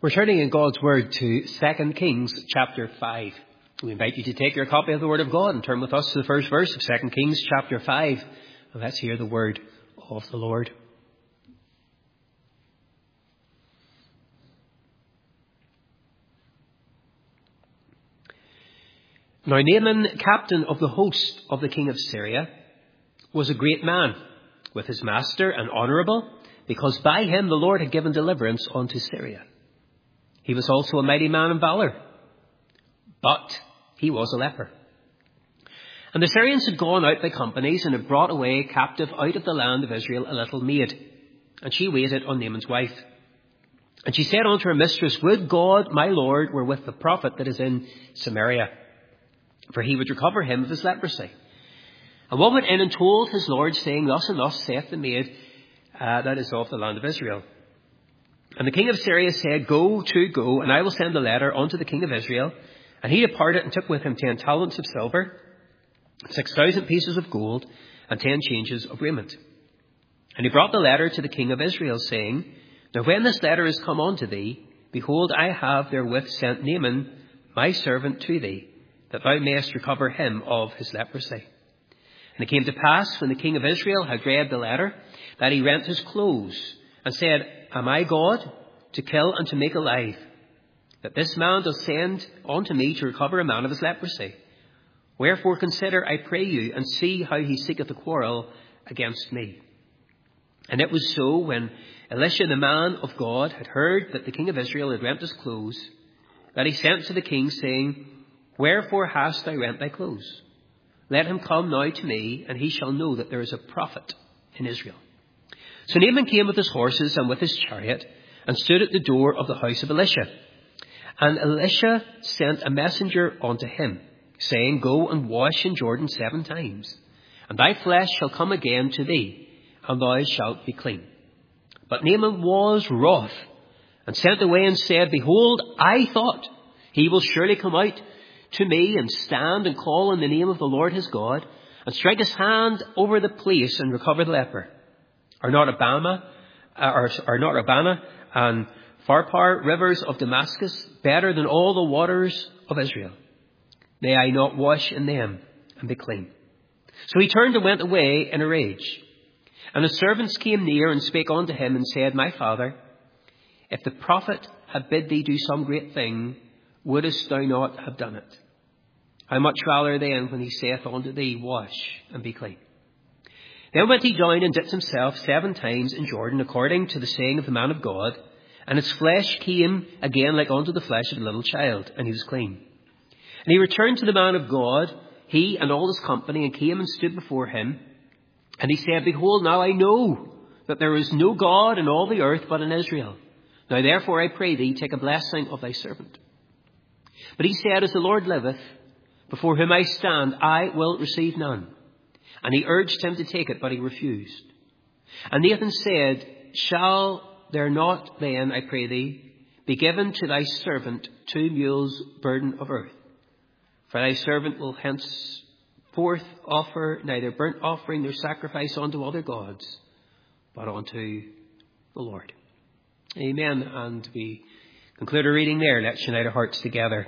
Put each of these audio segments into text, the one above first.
We're turning in God's Word to 2 Kings chapter 5. We invite you to take your copy of the Word of God and turn with us to the first verse of 2 Kings chapter 5. And let's hear the word of the Lord. Now Naaman, captain of the host of the king of Syria, was a great man with his master and honourable, because by him the Lord had given deliverance unto Syria. He was also a mighty man in valour, but he was a leper. And the Syrians had gone out by companies and had brought away captive out of the land of Israel a little maid, and she waited on Naaman's wife. And she said unto her mistress, Would God my Lord were with the prophet that is in Samaria, for he would recover him of his leprosy. And one went in and told his Lord, saying, Thus and thus saith the maid, that is of the land of Israel. And the king of Syria said, Go, and I will send a letter unto the king of Israel. And he departed and took with him 10 talents of silver, 6,000 pieces of gold, and 10 changes of raiment. And he brought the letter to the king of Israel, saying, Now when this letter is come unto thee, behold, I have therewith sent Naaman my servant to thee, that thou mayest recover him of his leprosy. And it came to pass, when the king of Israel had read the letter, that he rent his clothes, and said, Am I God, to kill and to make alive, that this man does send unto me to recover a man of his leprosy? Wherefore consider, I pray you, and see how he seeketh a quarrel against me. And it was so, when Elisha the man of God had heard that the king of Israel had rent his clothes, that he sent to the king, saying, Wherefore hast thou rent thy clothes? Let him come now to me, and he shall know that there is a prophet in Israel. So Naaman came with his horses and with his chariot, and stood at the door of the house of Elisha. And Elisha sent a messenger unto him, saying, Go and wash in Jordan 7 times, and thy flesh shall come again to thee, and thou shalt be clean. But Naaman was wroth, and sent away and said, Behold, I thought, he will surely come out to me, and stand and call on the name of the Lord his God, and strike his hand over the place, and recover the leper. Are not Abana and Pharpar, rivers of Damascus, better than all the waters of Israel? May I not wash in them and be clean? So he turned and went away in a rage. And his servants came near and spake unto him, and said, My father, if the prophet had bid thee do some great thing, wouldest thou not have done it? How much rather then, when he saith unto thee, Wash and be clean? Then went he down and dipped himself 7 times in Jordan, according to the saying of the man of God. And his flesh came again like unto the flesh of a little child, and he was clean. And he returned to the man of God, he and all his company, and came and stood before him. And he said, Behold, now I know that there is no God in all the earth but in Israel. Now therefore I pray thee, take a blessing of thy servant. But he said, As the Lord liveth, before whom I stand, I will receive none. And he urged him to take it, but he refused. And Nathan said, Shall there not then, I pray thee, be given to thy servant 2 mules burden of earth? For thy servant will henceforth offer neither burnt offering nor sacrifice unto other gods, but unto the Lord. Amen. And we conclude our reading there. Let's unite our hearts together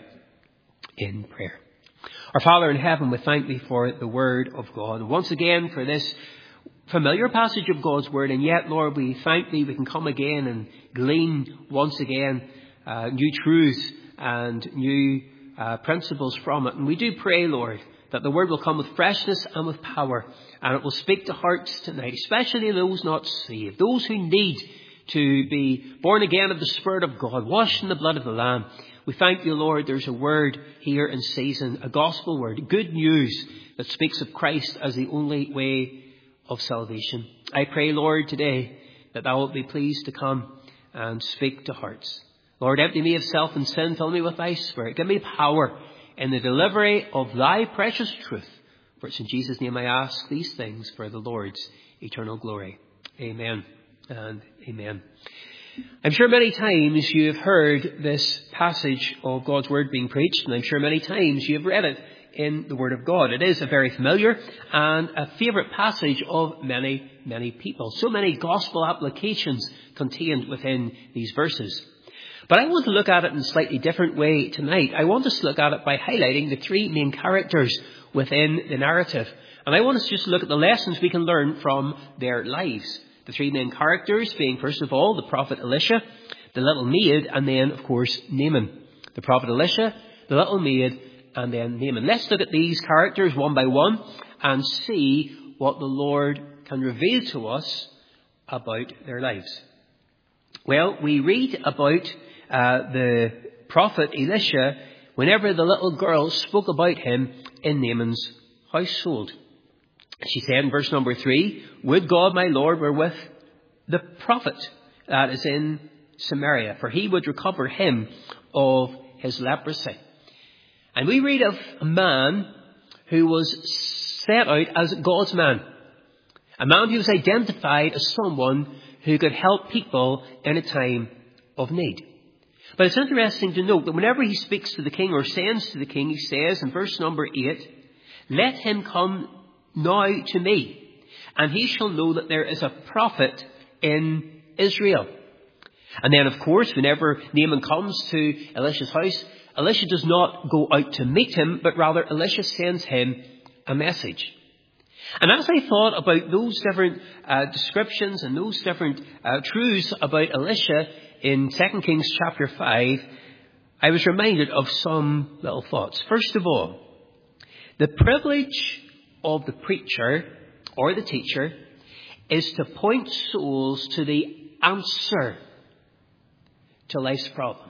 in prayer. Our Father in heaven, we thank thee for the word of God. And once again for this familiar passage of God's word. And yet, Lord, we thank thee we can come again and glean once again new truths and new principles from it. And we do pray, Lord, that the word will come with freshness and with power. And it will speak to hearts tonight, especially those not saved, those who need to be born again of the Spirit of God, washed in the blood of the Lamb. We thank you, Lord, there's a word here in season, a gospel word, good news that speaks of Christ as the only way of salvation. I pray, Lord, today that thou wilt be pleased to come and speak to hearts. Lord, empty me of self and sin, fill me with thy Spirit. Give me power in the delivery of thy precious truth. For it's in Jesus' name I ask these things for the Lord's eternal glory. Amen and amen. I'm sure many times you have heard this passage of God's word being preached, and I'm sure many times you have read it in the Word of God. It is a very familiar and a favourite passage of many, many people. So many gospel applications contained within these verses. But I want to look at it in a slightly different way tonight. I want us to look at it by highlighting the three main characters within the narrative. And I want us to just look at the lessons we can learn from their lives. The three main characters being, first of all, the prophet Elisha, the little maid, and then, of course, Naaman. The prophet Elisha, the little maid, and then Naaman. Let's look at these characters one by one and see what the Lord can reveal to us about their lives. Well, we read about the prophet Elisha whenever the little girl spoke about him in Naaman's household. She said in verse number 3, "Would God my Lord were with the prophet that is in Samaria, for he would recover him of his leprosy." And we read of a man who was set out as God's man. A man who was identified as someone who could help people in a time of need. But it's interesting to note that whenever he speaks to the king or sends to the king, he says in verse number 8, "Let him come now to me, and he shall know that there is a prophet in Israel." And then, of course, whenever Naaman comes to Elisha's house, Elisha does not go out to meet him, but rather Elisha sends him a message. And as I thought about those different descriptions and those different truths about Elisha in 2 Kings chapter 5, I was reminded of some little thoughts. First of all, the privilege of the preacher or the teacher is to point souls to the answer to life's problem.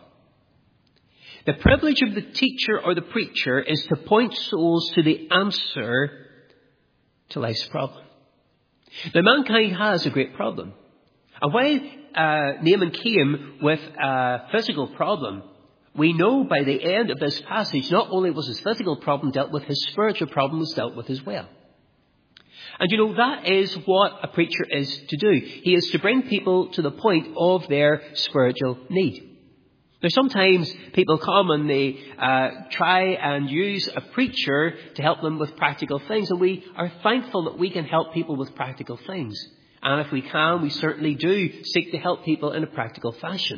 The privilege of the teacher or the preacher is to point souls to the answer to life's problem. Now, mankind has a great problem. And while Naaman came with a physical problem, we know by the end of this passage, not only was his physical problem dealt with, his spiritual problem was dealt with as well. And you know, that is what a preacher is to do. He is to bring people to the point of their spiritual need. Now, sometimes people come and they try and use a preacher to help them with practical things. And we are thankful that we can help people with practical things. And if we can, we certainly do seek to help people in a practical fashion.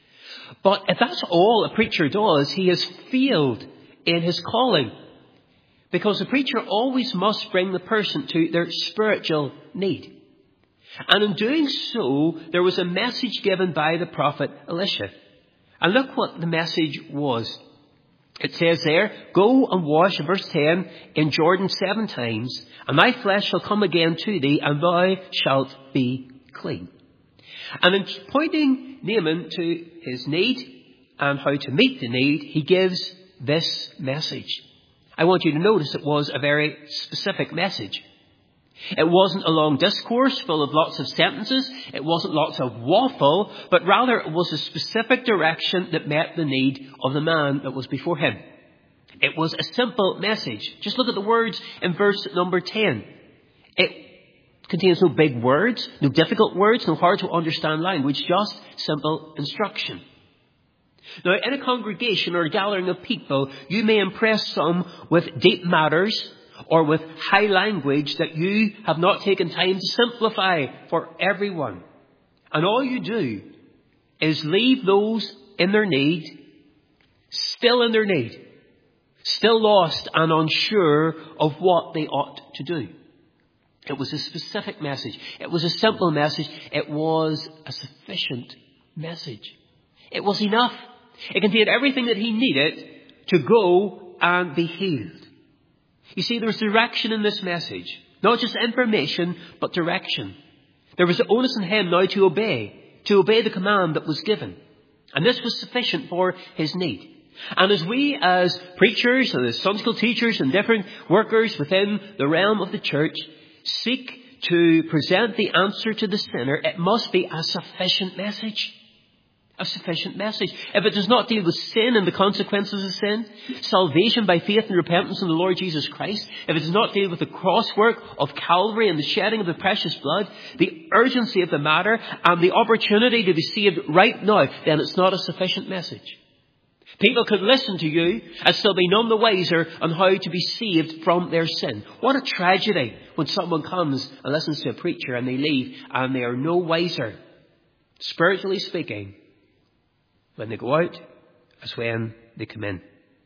But if that's all a preacher does, he has failed in his calling. Because the preacher always must bring the person to their spiritual need. And in doing so, there was a message given by the prophet Elisha. And look what the message was. It says there, "Go and wash," in verse 10, "in Jordan 7 times, and thy flesh shall come again to thee, and thou shalt be clean." And in pointing Naaman to his need and how to meet the need, he gives this message. I want you to notice it was a very specific message. It wasn't a long discourse full of lots of sentences. It wasn't lots of waffle, but rather it was a specific direction that met the need of the man that was before him. It was a simple message. Just look at the words in verse number 10. It contains no big words, no difficult words, no hard to understand language, just simple instruction. Now, in a congregation or a gathering of people, you may impress some with deep matters or with high language that you have not taken time to simplify for everyone. And all you do is leave those in their need, still in their need, still lost and unsure of what they ought to do. It was a specific message. It was a simple message. It was a sufficient message. It was enough. It contained everything that he needed to go and be healed. You see, there was direction in this message. Not just information, but direction. There was the onus on him now to obey the command that was given. And this was sufficient for his need. And as we as preachers and as Sunday school teachers and different workers within the realm of the church seek to present the answer to the sinner, it must be a sufficient message. A sufficient message. If it does not deal with sin and the consequences of sin, salvation by faith and repentance in the Lord Jesus Christ, if it does not deal with the cross work of Calvary and the shedding of the precious blood, the urgency of the matter and the opportunity to be saved right now, then it's not a sufficient message. People could listen to you and still be none the wiser on how to be saved from their sin. What a tragedy when someone comes and listens to a preacher and they leave and they are no wiser, spiritually speaking, When they go out as when they come in.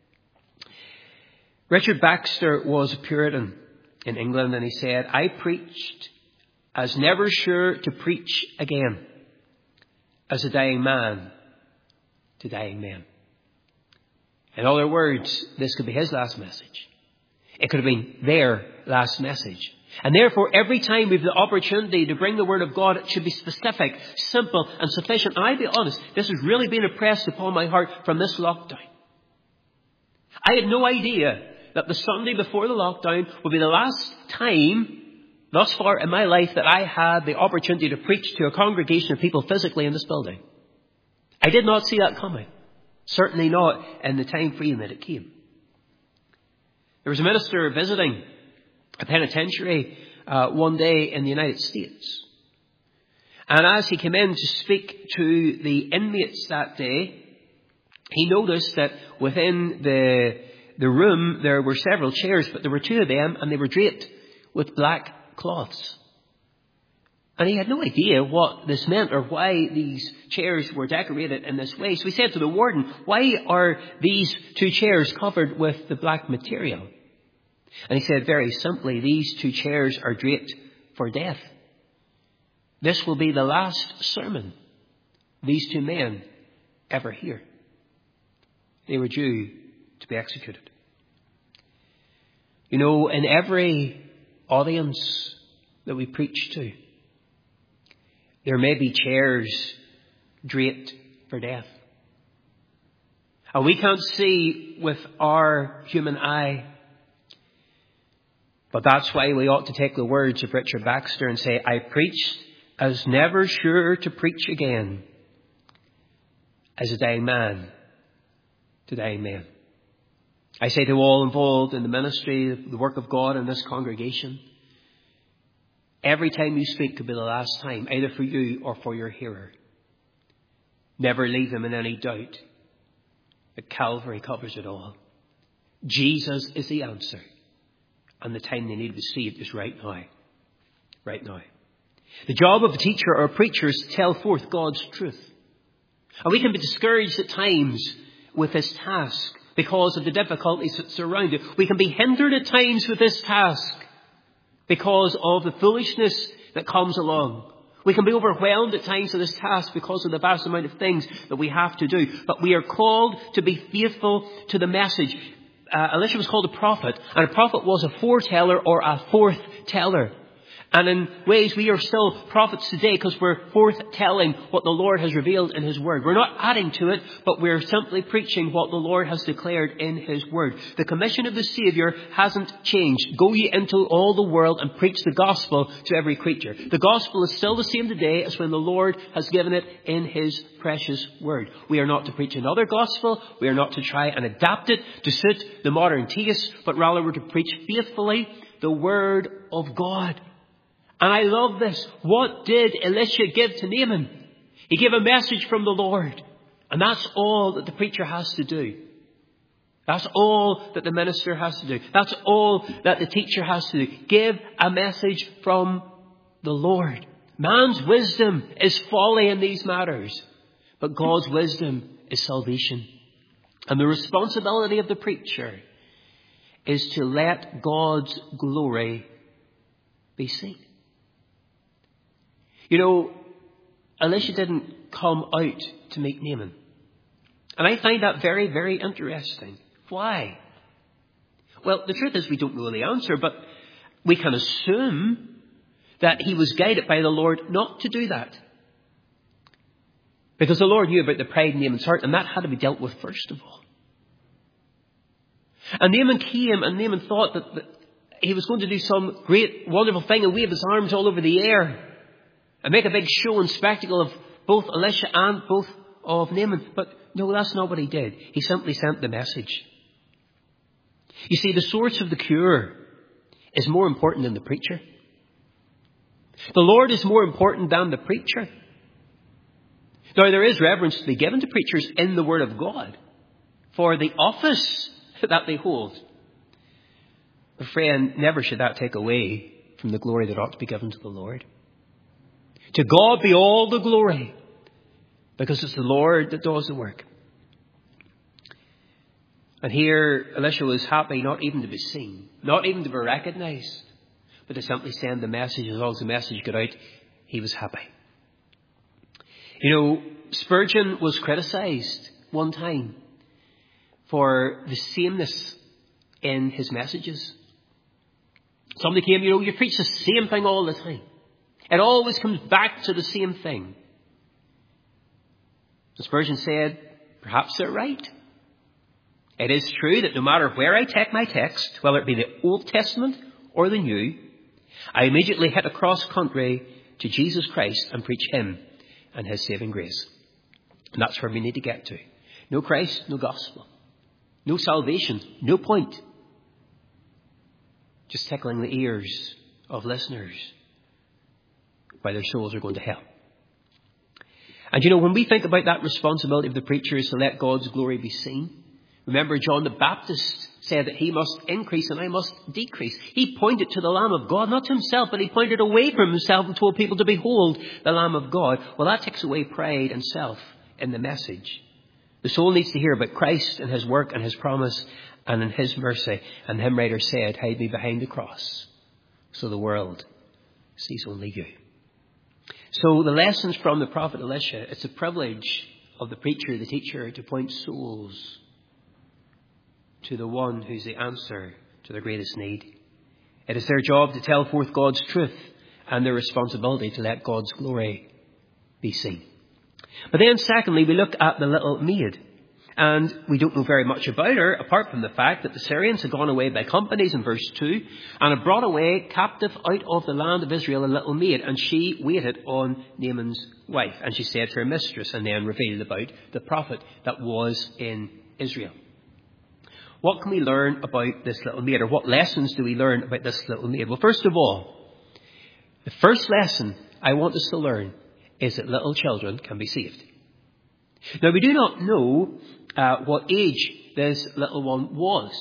Richard Baxter was a Puritan in England, and he said, I preached as never sure to preach again as a dying man to dying men. In other words, this could be his last message. It could have been their last message. And therefore, every time we have the opportunity to bring the Word of God, it should be specific, simple, and sufficient. And I'll be honest, this has really been impressed upon my heart from this lockdown. I had no idea that the Sunday before the lockdown would be the last time thus far in my life that I had the opportunity to preach to a congregation of people physically in this building. I did not see that coming. Certainly not in the time frame that it came. There was a minister visiting a penitentiary one day in the United States. And as he came in to speak to the inmates that day, he noticed that within the room there were several chairs, but there were two of them, and they were draped with black cloths. And he had no idea what this meant or why these chairs were decorated in this way. So he said to the warden, why are these two chairs covered with the black material? And he said very simply, these two chairs are draped for death. This will be the last sermon these two men ever hear. They were due to be executed. You know, in every audience that we preach to, there may be chairs draped for death. And we can't see with our human eye. But that's why we ought to take the words of Richard Baxter and say, I preached as never sure to preach again as a dying man to dying men. I say to all involved in the ministry, the work of God in this congregation, every time you speak could be the last time, either for you or for your hearer. Never leave them in any doubt that Calvary covers it all. Jesus is the answer. And the time they need to be saved is right now. Right now. The job of a teacher or a preacher is to tell forth God's truth. And we can be discouraged at times with this task because of the difficulties that surround it. We can be hindered at times with this task because of the foolishness that comes along. We can be overwhelmed at times with this task because of the vast amount of things that we have to do. But we are called to be faithful to the message. Elisha was called a prophet, and a prophet was a foreteller or a forth teller. And in ways we are still prophets today because we're forth-telling what the Lord has revealed in His Word. We're not adding to it, but we're simply preaching what the Lord has declared in His Word. The commission of the Saviour hasn't changed. Go ye into all the world and preach the gospel to every creature. The gospel is still the same today as when the Lord has given it in His precious Word. We are not to preach another gospel. We are not to try and adapt it to suit the modern taste, but rather we're to preach faithfully the Word of God. And I love this. What did Elisha give to Naaman? He gave a message from the Lord. And that's all that the preacher has to do. That's all that the minister has to do. That's all that the teacher has to do. Give a message from the Lord. Man's wisdom is folly in these matters. But God's wisdom is salvation. And the responsibility of the preacher is to let God's glory be seen. You know, Elisha didn't come out to meet Naaman. And I find that very, very interesting. Why? Well, the truth is we don't know the answer, but we can assume that he was guided by the Lord not to do that. Because the Lord knew about the pride in Naaman's heart, and that had to be dealt with first of all. And Naaman came, and Naaman thought that he was going to do some great, wonderful thing and wave his arms all over the air and make a big show and spectacle of both Elisha and both of Naaman. But no, that's not what he did. He simply sent the message. You see, the source of the cure is more important than the preacher. The Lord is more important than the preacher. Now, there is reverence to be given to preachers in the Word of God for the office that they hold. But friend, never should that take away from the glory that ought to be given to the Lord. To God be all the glory. because it's the Lord that does the work. And here, Elisha was happy not even to be seen, not even to be recognized, but to simply send the message. As long as the message got out, he was happy. You know, Spurgeon was criticized one time for the sameness in his messages. Somebody came, you preach the same thing all the time. It always comes back to the same thing. And Spurgeon said, perhaps they're right. It is true that no matter where I take my text, whether it be the Old Testament or the New, I immediately hit across country to Jesus Christ and preach him and his saving grace. And that's where we need to get to. No Christ, no gospel. No salvation, no point. Just tickling the ears of listeners while their souls are going to hell. And when we think about that responsibility of the preacher is to let God's glory be seen. Remember, John the Baptist said that he must increase and I must decrease. He pointed to the Lamb of God, not to himself, but he pointed away from himself and told people to behold the Lamb of God. Well, that takes away pride and self in the message. The soul needs to hear about Christ and his work and his promise and in his mercy. And the hymn writer said, hide me behind the cross so the world sees only you. So the lessons from the prophet Elisha, it's a privilege of the preacher, the teacher, to point souls to the one who's the answer to their greatest need. It is their job to tell forth God's truth and their responsibility to let God's glory be seen. But then secondly, we look at the little maid. And we don't know very much about her, apart from the fact that the Syrians had gone away by companies in verse 2 and had brought away captive out of the land of Israel a little maid. And she waited on Naaman's wife. And she said to her mistress, and then revealed about the prophet that was in Israel. What can we learn about this little maid? Or what lessons do we learn about this little maid? Well, first of all, the first lesson I want us to learn is that little children can be saved. Now, we do not know what age this little one was,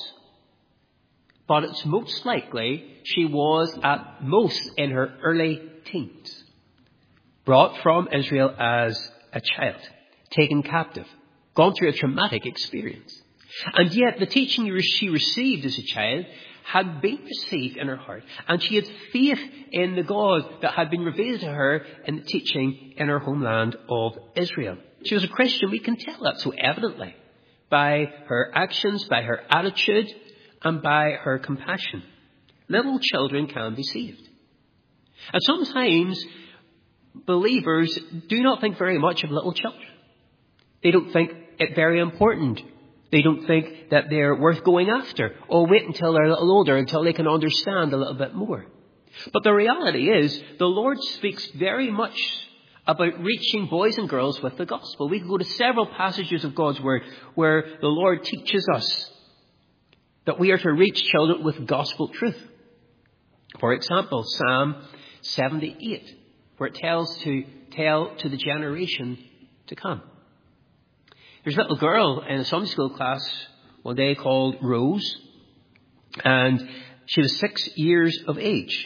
but it's most likely she was at most in her early teens, brought from Israel as a child, taken captive, gone through a traumatic experience. And yet the teaching she received as a child had been received in her heart, and she had faith in the God that had been revealed to her in the teaching in her homeland of Israel. She was a Christian. We can tell that so evidently by her actions, by her attitude, and by her compassion. Little children can be saved. And sometimes believers do not think very much of little children. They don't think it very important. They don't think that they're worth going after, or wait until they're a little older, until they can understand a little bit more. But the reality is, the Lord speaks very much about reaching boys and girls with the gospel. We can go to several passages of God's word where the Lord teaches us that we are to reach children with gospel truth. For example, Psalm 78, where it tells to tell to the generation to come. There's a little girl in a Sunday school class one day called Rose, and she was 6 years of age.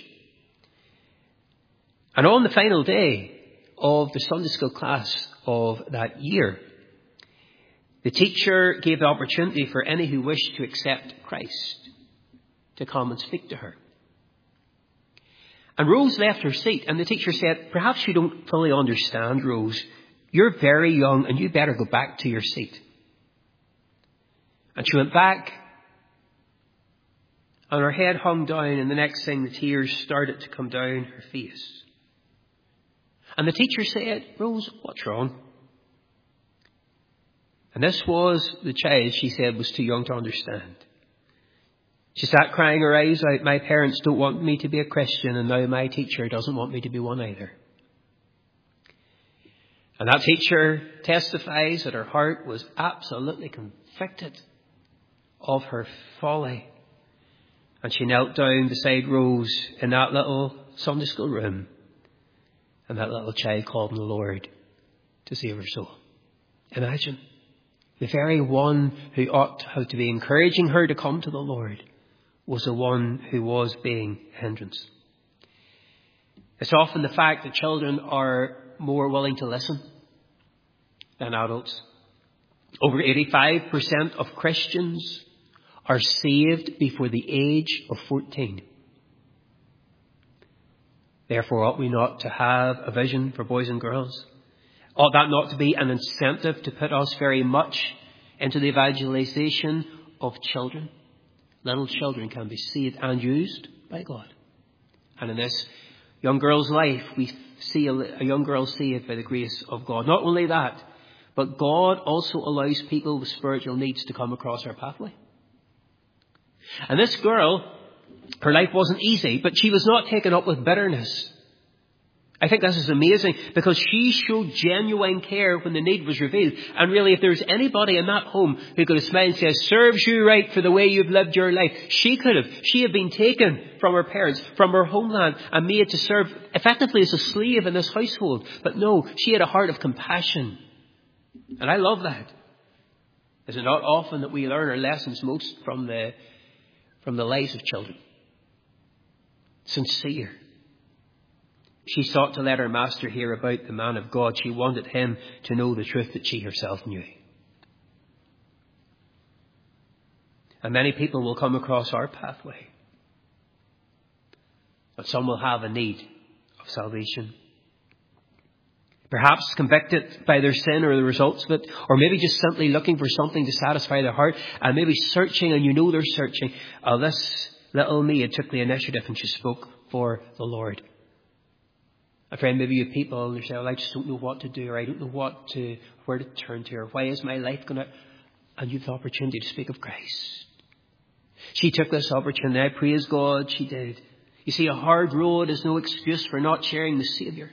And on the final day of the Sunday school class of that year, the teacher gave the opportunity for any who wished to accept Christ to come and speak to her. And Rose left her seat, and the teacher said, perhaps you don't fully understand, Rose. You're very young and you better go back to your seat. And she went back, and her head hung down, and the next thing the tears started to come down her face. And the teacher said, Rose, what's wrong? And this was the child, she said, was too young to understand. She sat crying her eyes out. My parents don't want me to be a Christian, and now my teacher doesn't want me to be one either. And that teacher testifies that her heart was absolutely convicted of her folly. And she knelt down beside Rose in that little Sunday school room. And that little child called on the Lord to save her soul. Imagine. The very one who ought to have to be encouraging her to come to the Lord was the one who was being a hindrance. It's often the fact that children are more willing to listen than adults. Over 85% of Christians are saved before the age of 14. Therefore, ought we not to have a vision for boys and girls? Ought that not to be an incentive to put us very much into the evangelization of children? Little children can be saved and used by God. And in this young girl's life, we see a young girl saved by the grace of God. Not only that, but God also allows people with spiritual needs to come across our pathway. And this girl, her life wasn't easy, but she was not taken up with bitterness. I think this is amazing because she showed genuine care when the need was revealed. And really, if there's anybody in that home who could have smiled and said, serves you right for the way you've lived your life, she could have. She had been taken from her parents, from her homeland, and made to serve effectively as a slave in this household. But no, she had a heart of compassion. And I love that. Is it not often that we learn our lessons most from the lives of children? Sincere. She sought to let her master hear about the man of God. She wanted him to know the truth that she herself knew. And many people will come across our pathway. But some will have a need of salvation. Perhaps convicted by their sin or the results of it, or maybe just simply looking for something to satisfy their heart, and maybe searching, and you know they're searching. This little maid took the initiative and she spoke for the Lord. A friend, maybe you have people and you say, well, I just don't know what to do, or I don't know where to turn to, or why is my life going to... And you have the opportunity to speak of Christ. She took this opportunity. I praise God she did. You see, a hard road is no excuse for not sharing the Saviour.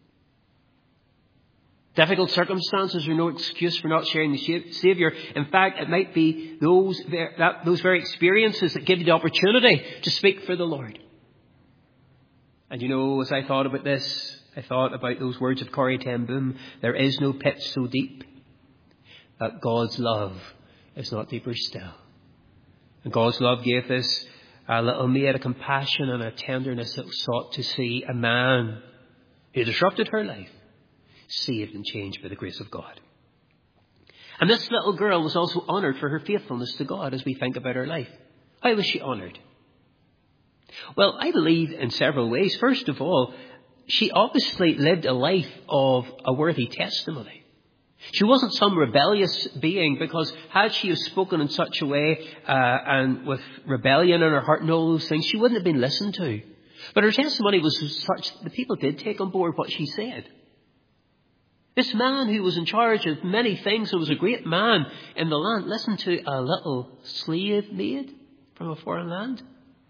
Difficult circumstances are no excuse for not sharing the Saviour. In fact, it might be those very experiences that give you the opportunity to speak for the Lord. And you know, as I thought about this, I thought about those words of Corrie ten Boom. There is no pit so deep that God's love is not deeper still. And God's love gave this little maid a compassion and a tenderness that sought to see a man who disrupted her life saved and changed by the grace of God. And this little girl was also honoured for her faithfulness to God as we think about her life. How was she honoured? Well, I believe in several ways. First of all, she obviously lived a life of a worthy testimony. She wasn't some rebellious being, because had she have spoken in such a way and with rebellion in her heart and all those things, she wouldn't have been listened to. But her testimony was such that the people did take on board what she said. This man who was in charge of many things and was a great man in the land listened to a little slave maid from a foreign land.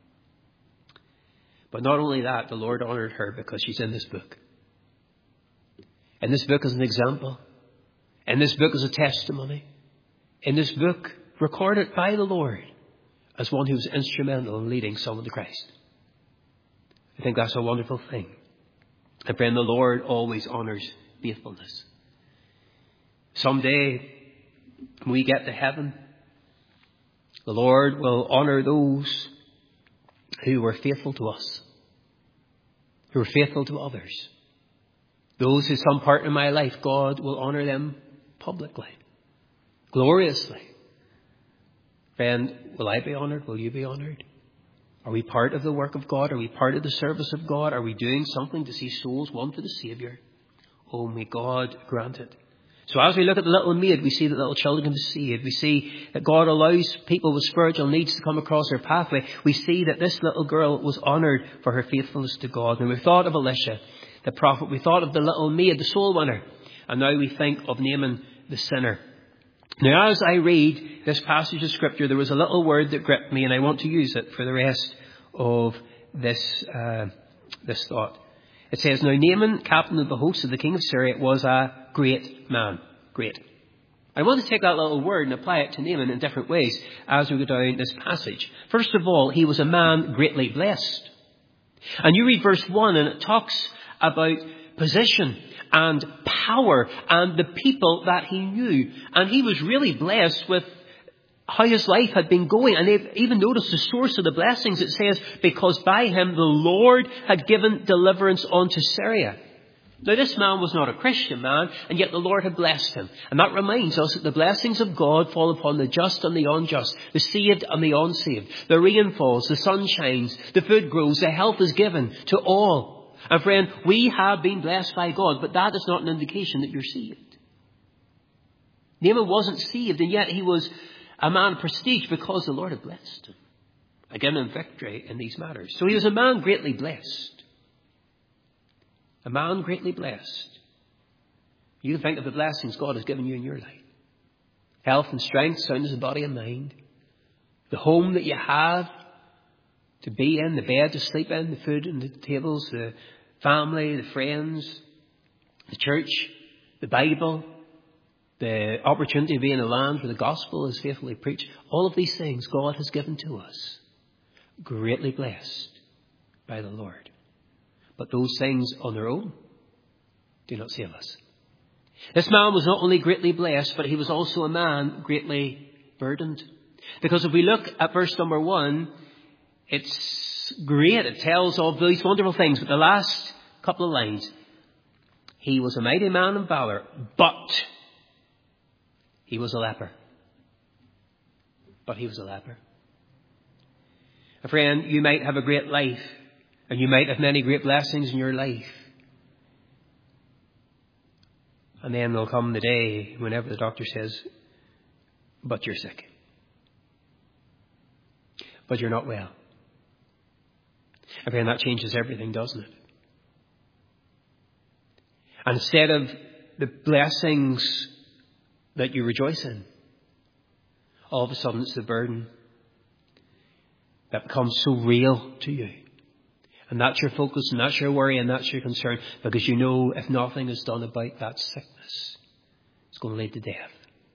But not only that, the Lord honoured her because she's in this book. In this book is an example. In this book is a testimony. In this book, recorded by the Lord as one who was instrumental in leading someone to Christ. I think that's a wonderful thing. And friend, the Lord always honours faithfulness. Someday, when we get to heaven, the Lord will honour those who were faithful to us, who were faithful to others. Those who some part in my life, God will honour them publicly, gloriously. Friend, will I be honoured? Will you be honoured? Are we part of the work of God? Are we part of the service of God? Are we doing something to see souls won for the Saviour? Oh, may God grant it. So as we look at the little maid, we see that little children can be saved. We see that God allows people with spiritual needs to come across their pathway. We see that this little girl was honoured for her faithfulness to God. And we thought of Elisha, the prophet. We thought of the little maid, the soul winner. And now we think of Naaman, the sinner. Now, as I read this passage of Scripture, there was a little word that gripped me, and I want to use it for the rest of this thought. It says, now Naaman, captain of the host of the king of Syria, was a great man. Great. I want to take that little word and apply it to Naaman in different ways as we go down this passage. First of all, he was a man greatly blessed. And you read verse 1 and it talks about position and power and the people that he knew. And he was really blessed with how his life had been going. And they've even noticed the source of the blessings. It says, because by him the Lord had given deliverance unto Syria. Now, this man was not a Christian man, and yet the Lord had blessed him. And that reminds us that the blessings of God fall upon the just and the unjust, the saved and the unsaved. The rain falls, the sun shines, the food grows, the health is given to all. And friend, we have been blessed by God, but that is not an indication that you're saved. Naaman wasn't saved, and yet he was a man of prestige because the Lord had blessed him, and given him victory in these matters. So he was a man greatly blessed. A man greatly blessed. You think of the blessings God has given you in your life. Health and strength, soundness of body and mind. The home that you have to be in, the bed to sleep in, the food and the tables, the family, the friends, the church, the Bible, the opportunity to be in a land where the gospel is faithfully preached. All of these things God has given to us. Greatly blessed by the Lord. But those things on their own do not save us. This man was not only greatly blessed, but he was also a man greatly burdened. Because if we look at verse number 1, it's great. It tells of these wonderful things. But the last couple of lines, he was a mighty man of valor, but he was a leper. But he was a leper. A friend, you might have a great life. And you might have many great blessings in your life. And then there'll come the day whenever the doctor says, but you're sick. But you're not well. And that changes everything, doesn't it? And instead of the blessings that you rejoice in, all of a sudden it's the burden that becomes so real to you. And that's your focus, and that's your worry, and that's your concern. Because you know if nothing is done about that sickness, it's going to lead to death.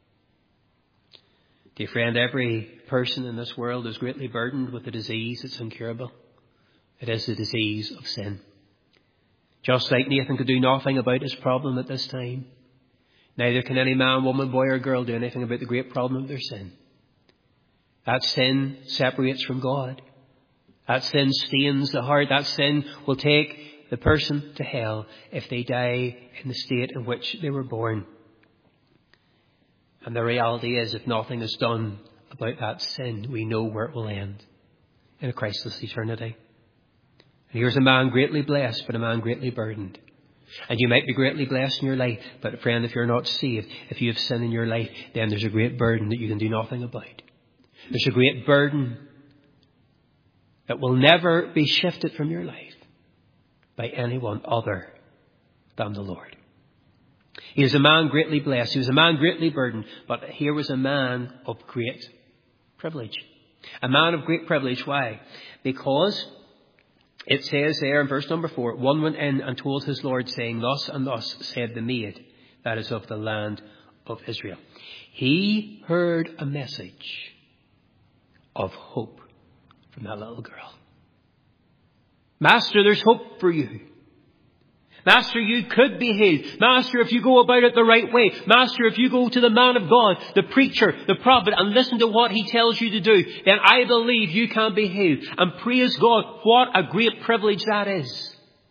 Dear friend, every person in this world is greatly burdened with a disease that's incurable. It is the disease of sin. Just like Nathan could do nothing about his problem at this time, neither can any man, woman, boy or girl do anything about the great problem of their sin. That sin separates from God. That sin stains the heart. That sin will take the person to hell if they die in the state in which they were born. And the reality is, if nothing is done about that sin, we know where it will end. In a Christless eternity. And here's a man greatly blessed, but a man greatly burdened. And you might be greatly blessed in your life, but friend, if you're not saved, if you have sin in your life, then there's a great burden that you can do nothing about. There's a great burden that will never be shifted from your life by anyone other than the Lord. He was a man greatly blessed. He was a man greatly burdened. But here was a man of great privilege. A man of great privilege. Why? Because it says there in verse number 4, one went in and told his Lord, saying, thus and thus said the maid, that is of the land of Israel. He heard a message of hope from that little girl. Master, there's hope for you. Master, you could be healed. Master, if you go about it the right way. Master, if you go to the man of God, the preacher, the prophet, and listen to what he tells you to do, then I believe you can be healed. And praise God, what a great privilege that is.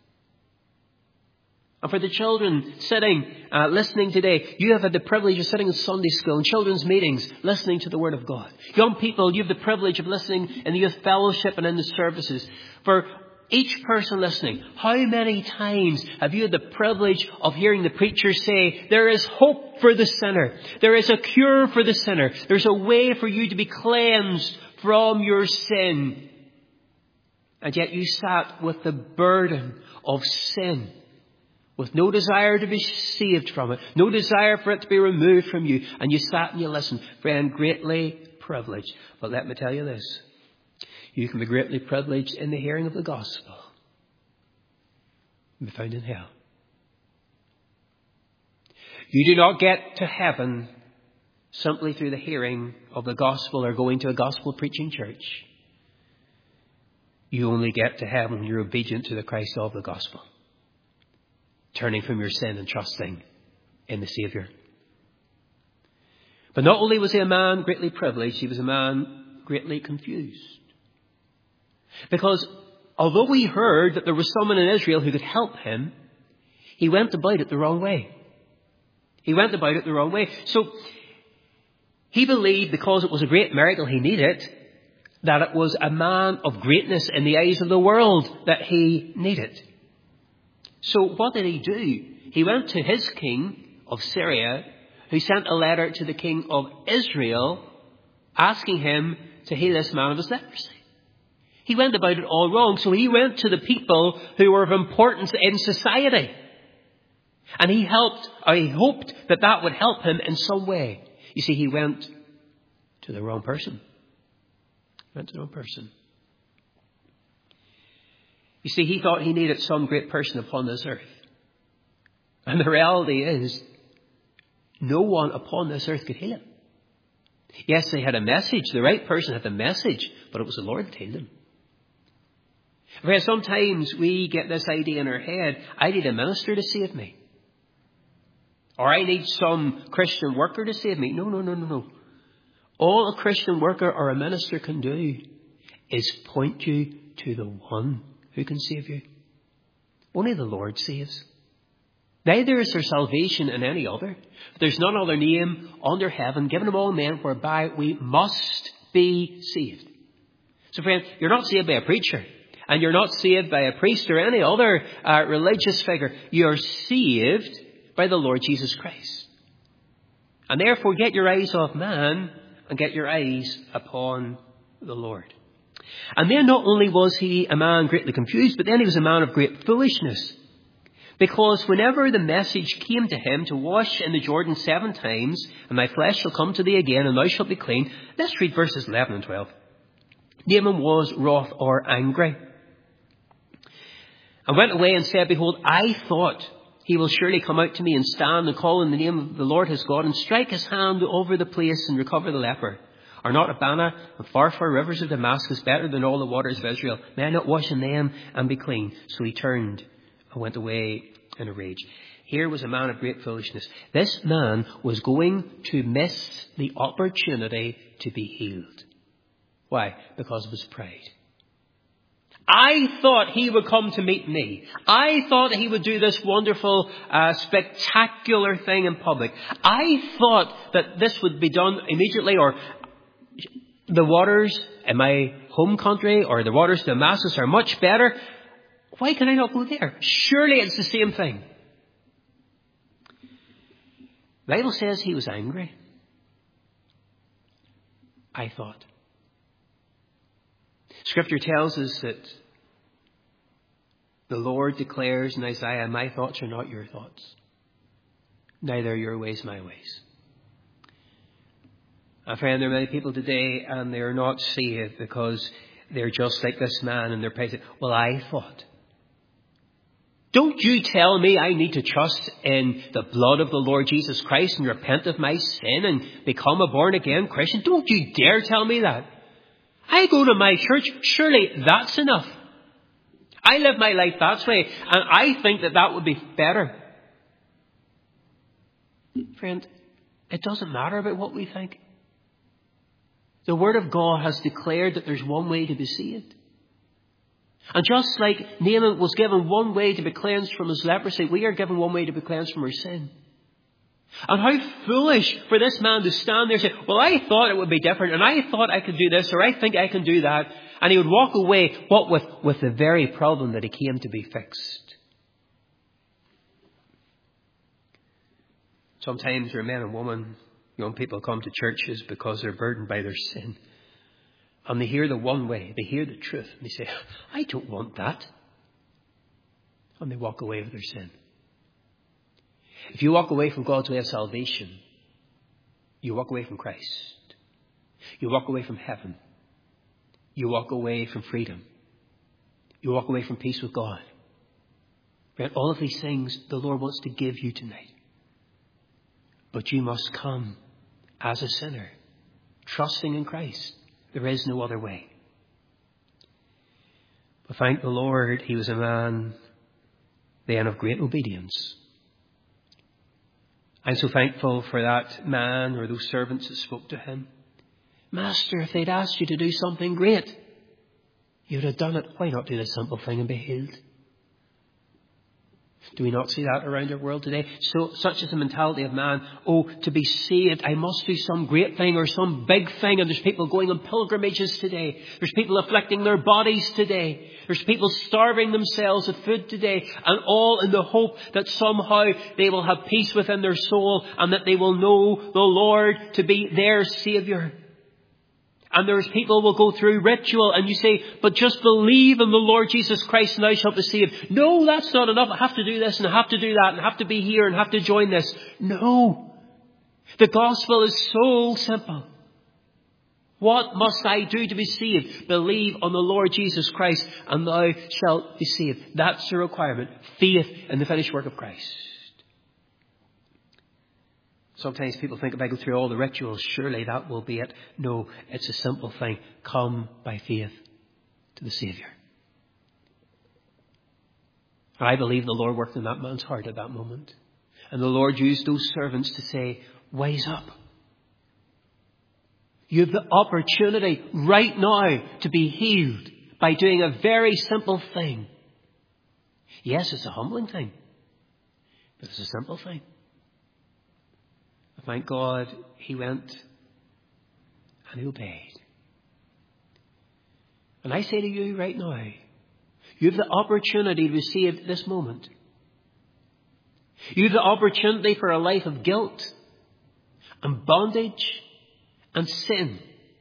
And for the children sitting, listening today, you have had the privilege of sitting in Sunday school and children's meetings, listening to the Word of God. Young people, you have the privilege of listening in the youth fellowship and in the services. For each person listening, how many times have you had the privilege of hearing the preacher say, there is hope for the sinner. There is a cure for the sinner. There's a way for you to be cleansed from your sin. And yet you sat with the burden of sin, with no desire to be saved from it, no desire for it to be removed from you. And you sat and you listened. Friend, greatly privileged. But let me tell you this. You can be greatly privileged in the hearing of the gospel and be found in hell. You do not get to heaven simply through the hearing of the gospel or going to a gospel preaching church. You only get to heaven when you're obedient to the Christ of the gospel, turning from your sin and trusting in the Saviour. But not only was he a man greatly privileged, he was a man greatly confused. Because although he heard that there was someone in Israel who could help him, He went about it the wrong way. He went about it the wrong way. So he believed because it was a great miracle he needed, that it was a man of greatness in the eyes of the world that he needed. So what did he do? He went to his king of Syria, who sent a letter to the king of Israel, asking him to heal this man of his leprosy. He went about it all wrong. So he went to the people who were of importance in society. And he hoped that that would help him in some way. You see, he went to the wrong person. You see, he thought he needed some great person upon this earth. And the reality is, no one upon this earth could heal him. Yes, they had a message. The right person had the message, but it was the Lord that healed him. Friends, sometimes we get this idea in our head, I need a minister to save me. Or I need some Christian worker to save me. No. All a Christian worker or a minister can do is point you to the one who can save you. Only the Lord saves. Neither is there salvation in any other. There's none other name under heaven given among men whereby we must be saved. So friend, you're not saved by a preacher. And you're not saved by a priest or any other religious figure. You're saved by the Lord Jesus Christ. And therefore get your eyes off man and get your eyes upon the Lord. And then not only was he a man greatly confused, but then he was a man of great foolishness. Because whenever the message came to him to wash in the Jordan 7 times, and thy flesh shall come to thee again, and thou shalt be clean. Let's read verses 11 and 12. Naaman was wroth or angry, and went away and said, Behold, I thought he will surely come out to me and stand and call in the name of the Lord his God and strike his hand over the place and recover the leper. Are not Abana and far rivers of Damascus better than all the waters of Israel? May I not wash in them and be clean? So he turned and went away in a rage. Here was a man of great foolishness. This man was going to miss the opportunity to be healed. Why? Because of his pride. I thought he would come to meet me. I thought he would do this wonderful, spectacular thing in public. I thought that this would be done immediately, or the waters in my home country or the waters of Damascus are much better. Why can I not go there? Surely it's the same thing. The Bible says he was angry. I thought. Scripture tells us that the Lord declares in Isaiah, my thoughts are not your thoughts, neither are your ways my ways. And friend, there are many people today and they are not saved because they're just like this man and they're praying, well, I thought. Don't you tell me I need to trust in the blood of the Lord Jesus Christ and repent of my sin and become a born-again Christian. Don't you dare tell me that. I go to my church. Surely that's enough. I live my life that way. And I think that would be better. Friend, it doesn't matter about what we think. The Word of God has declared that there's one way to be saved. And just like Naaman was given one way to be cleansed from his leprosy, we are given one way to be cleansed from our sin. And how foolish for this man to stand there and say, well, I thought it would be different, and I thought I could do this, or I think I can do that. And he would walk away, with the very problem that he came to be fixed. Sometimes there are men and women, young people come to churches because they're burdened by their sin. And they hear the one way, they hear the truth, and they say, I don't want that. And they walk away with their sin. If you walk away from God's way of salvation, you walk away from Christ. You walk away from heaven. You walk away from freedom. You walk away from peace with God. Right? All of these things the Lord wants to give you tonight. But you must come as a sinner, trusting in Christ. There is no other way. But thank the Lord, he was a man then of great obedience. I'm so thankful for that man or those servants that spoke to him. Master, if they'd asked you to do something great, you'd have done it. Why not do the simple thing and be healed? Do we not see that around our world today? So such is the mentality of man. Oh, to be saved, I must do some great thing or some big thing. And there's people going on pilgrimages today. There's people afflicting their bodies today. There's people starving themselves of food today. And all in the hope that somehow they will have peace within their soul and that they will know the Lord to be their Saviour. And there's people will go through ritual and you say, but just believe in the Lord Jesus Christ and thou shalt be saved. No, that's not enough. I have to do this and I have to do that and I have to be here and have to join this. No. The gospel is so simple. What must I do to be saved? Believe on the Lord Jesus Christ and thou shalt be saved. That's the requirement. Faith in the finished work of Christ. Sometimes people think if I go through all the rituals, surely that will be it. No, it's a simple thing. Come by faith to the Saviour. I believe the Lord worked in that man's heart at that moment. And the Lord used those servants to say, wise up. You have the opportunity right now to be healed by doing a very simple thing. Yes, it's a humbling thing, but it's a simple thing. Thank God he went and he obeyed. And I say to you right now, you have the opportunity to be saved at this moment. You have the opportunity for a life of guilt and bondage and sin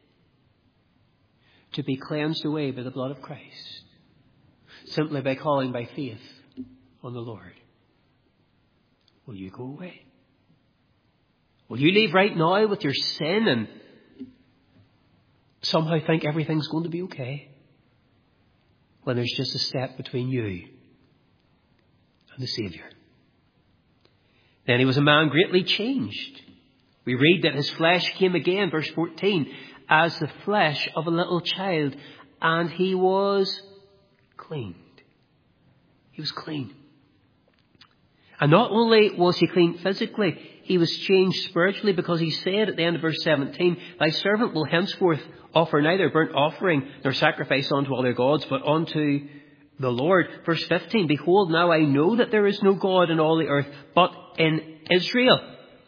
to be cleansed away by the blood of Christ, simply by calling by faith on the Lord. Will you go away? Will you leave right now with your sin and somehow think everything's going to be okay when there's just a step between you and the Saviour? Then he was a man greatly changed. We read that his flesh came again, verse 14, as the flesh of a little child, and he was cleaned. He was clean. And not only was he clean physically, he was changed spiritually, because he said at the end of verse 17, thy servant will henceforth offer neither burnt offering nor sacrifice unto other gods, but unto the Lord. Verse 15, behold, now I know that there is no God in all the earth but in Israel.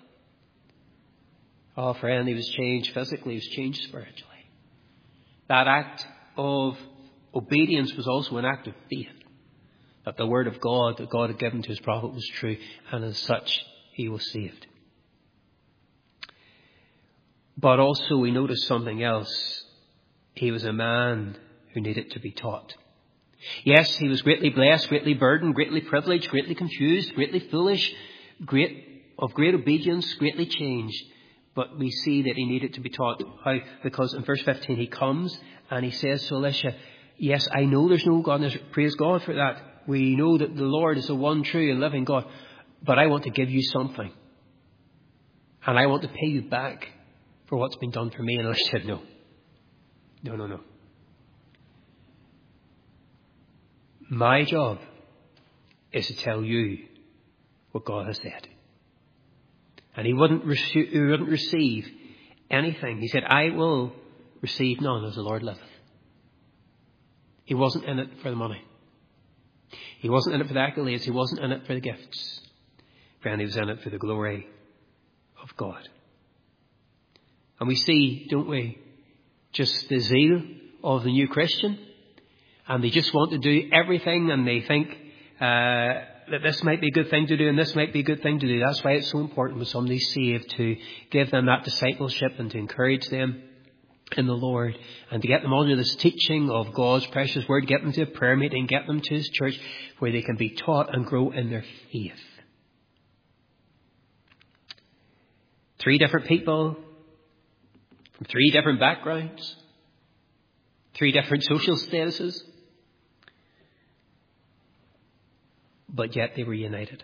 Oh, friend, he was changed physically, he was changed spiritually. That act of obedience was also an act of faith. That the word of God that God had given to his prophet was true, and as such he was saved. But also we notice something else. He was a man who needed to be taught. Yes, he was greatly blessed, greatly burdened, greatly privileged, greatly confused, greatly foolish, of great obedience, greatly changed. But we see that he needed to be taught. How? Because in verse 15 he comes and he says to Elisha, yes, I know there's no God. Praise God for that. We know that the Lord is the one true and living God. But I want to give you something. And I want to pay you back for what's been done for me. And Elisha said, no. No. My job is to tell you what God has said. And he wouldn't receive anything. He said, I will receive none as the Lord liveth. He wasn't in it for the money. He wasn't in it for the accolades. He wasn't in it for the gifts. Friend, he was in it for the glory of God. And we see, don't we, just the zeal of the new Christian. And they just want to do everything, and they think that this might be a good thing to do and this might be a good thing to do. That's why it's so important when somebody's saved to give them that discipleship and to encourage them in the Lord and to get them under this teaching of God's precious word, get them to a prayer meeting, get them to his church where they can be taught and grow in their faith. 3 different people from 3 different backgrounds, 3 different social statuses, but yet they were united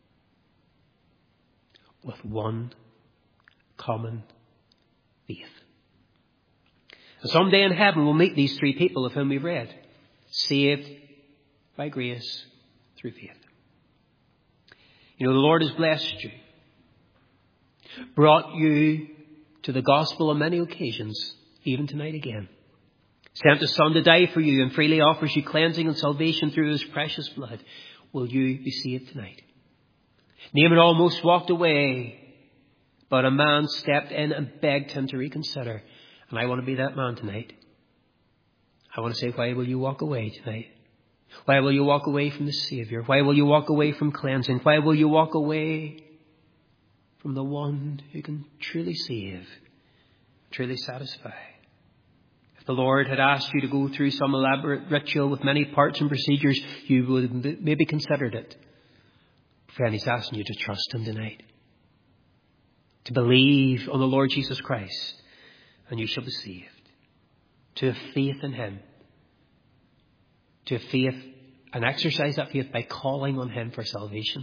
with one common faith. And someday in heaven we'll meet these 3 people of whom we've read, saved by grace through faith. You know, the Lord has blessed you, brought you to the gospel on many occasions, even tonight again. Sent his Son to die for you and freely offers you cleansing and salvation through his precious blood. will you be saved tonight? Naaman almost walked away, but a man stepped in and begged him to reconsider. And I want to be that man tonight. I want to say, why will you walk away tonight? Why will you walk away from the Saviour? Why will you walk away from cleansing? Why will you walk away from the one who can truly save, truly satisfy? If the Lord had asked you to go through some elaborate ritual with many parts and procedures, you would have maybe considered it. Friend, He's asking you to trust Him tonight. To believe on the Lord Jesus Christ, and you shall be saved. To have faith in Him. To have faith and exercise that faith by calling on Him for salvation.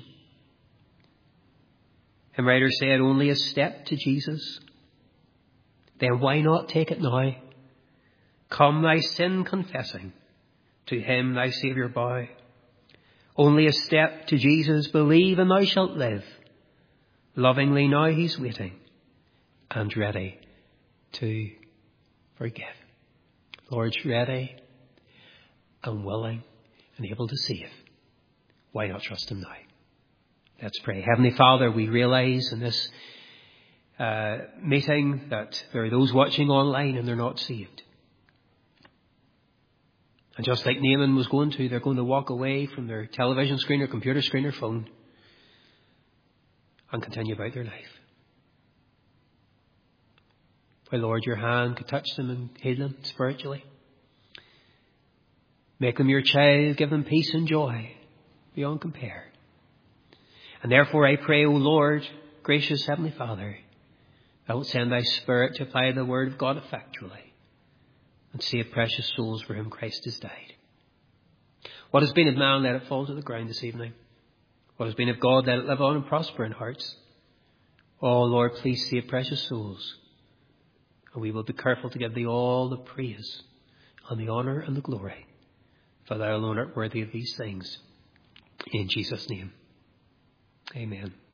Hymn writer said, only a step to Jesus. Then why not take it now? Come thy sin confessing, to Him thy Saviour bow. Only a step to Jesus, believe and thou shalt live. Lovingly now He's waiting and ready to forgive. Lord's ready and willing and able to save. Why not trust Him now? Let's pray. Heavenly Father, we realize in this meeting that there are those watching online and they're not saved. And just like Naaman was going to, they're going to walk away from their television screen or computer screen or phone and continue about their life. Pray, Lord, your hand could touch them and heal them spiritually. Make them your child, give them peace and joy beyond compare. And therefore I pray, O Lord, gracious Heavenly Father, thou wilt send thy Spirit to apply the word of God effectually and save precious souls for whom Christ has died. What has been of man, let it fall to the ground this evening. What has been of God, let it live on and prosper in hearts. Oh Lord, please save precious souls. And we will be careful to give thee all the praise and the honour and the glory. For thou alone art worthy of these things. In Jesus' name. Amen.